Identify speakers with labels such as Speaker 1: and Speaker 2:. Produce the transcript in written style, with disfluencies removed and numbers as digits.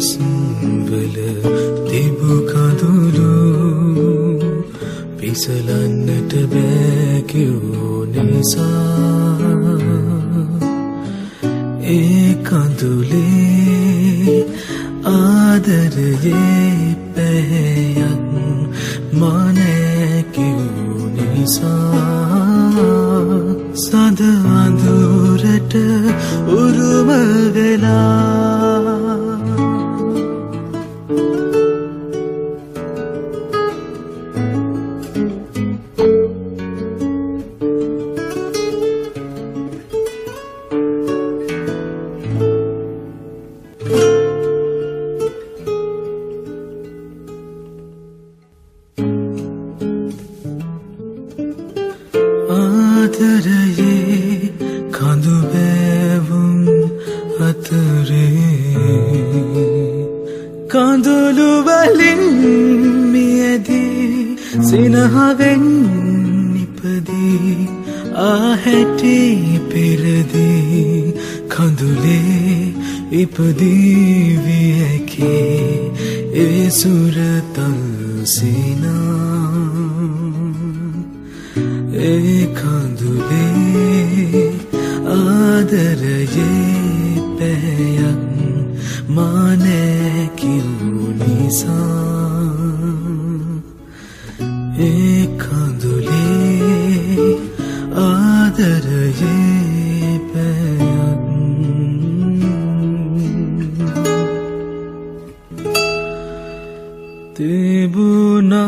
Speaker 1: වල තිබු කඳුළු පිසලන්නට බෑ කියූ නිසා ඒ කඳුලේ ආදරයේ පැහැයක් මා නෑ කියූ නිසා සඳ අඳුරට උරුම වෙලා ආදරයේ කඳු බෑවුම් අතරේ කඳුළු වලින් මියදී සිනහවෙන් නිපදී ආහැටි පෙරදී කඳුලේ ඉපදී වියකේ ඒ සුරතල් සිනා ඒ කඳුලේ ආදරයේ පැහැයක් මා නෑ කියූ නිසා ඒ කඳුලේ ආදරයේ පැහැයක් තිබුණා